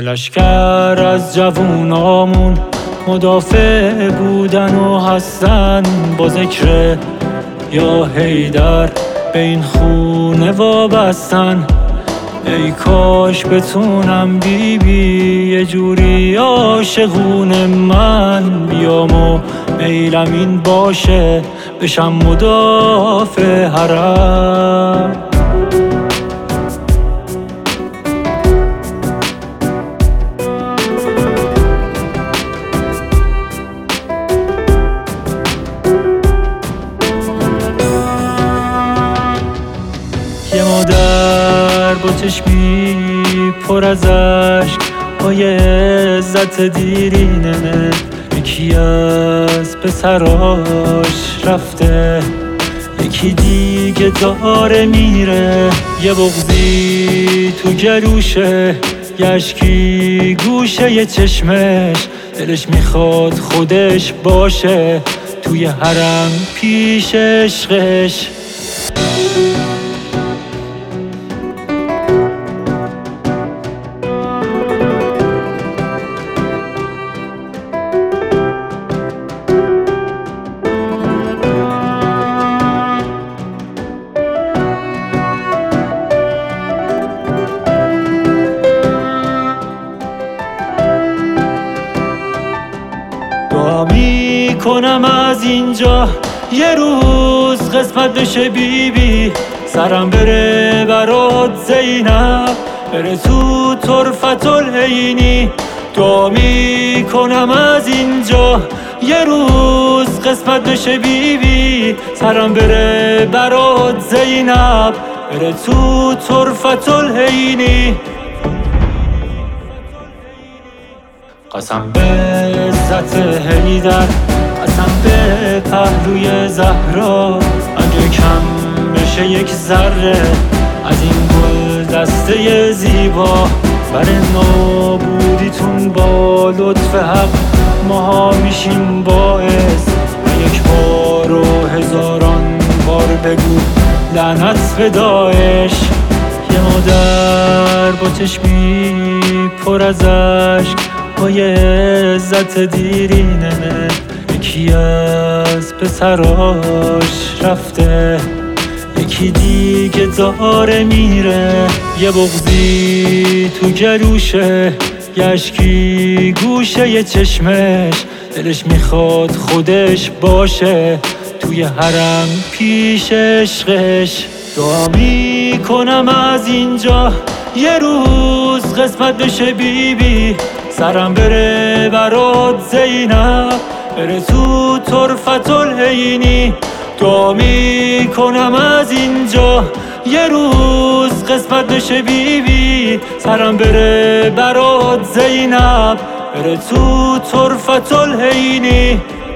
لشکر از جوونامون مدافع بودن و هستن، با ذکر یا حیدر به این خونه وابستن. ای کاش بتونم یه جوری عاشقون من بیام و میلم این باشه بشم مدافع حرم. یه مادر با چشمی پر از عشق پای عزت دیرینه، یکی از پسراش رفته یکی دیگه داره میره. یه بغضی تو گلوشه، یه اشکی گوشه یه چشمش، دلش میخواد خودش باشه توی حرم پیش عشقش. دعا میکنم از اینجا یه روز قسمت بشه بیبی، سرم بره برات زینب، بره تو طرفت العینی. دعا میکنم از اینجا یه روز قسمت بشه بیبی، سرم بره برات زینب، بره تو طرفت العینی. قسم به عزت حیدر، قسم به پهلوی زهرا، اگه کم بشه یک ذره از این گل دسته زیبا، بر نابودیتون با لطف حق ماها میشیم باعث. و یک بار و هزاران بار بگو لعنت به داعش. یه مادر با چشمی پر از عشق پای عزت دیرینه، یکی از پسراش رفته یکی دیگه داره میره. یه بغضی تو گلوشه، یه اشکی گوشه یه چشمش، دلش میخواد خودش باشه توی حرم پیش عشقش. دعا میکنم از اینجا یه روز قسمت بشه بیبی، سرم بره برات زینب، بره تو طرفت العینی. دعا میکنم از اینجا یه روز قسمت بشه بیبی، سرم بره برات زینب، بره تو طرفت العینی.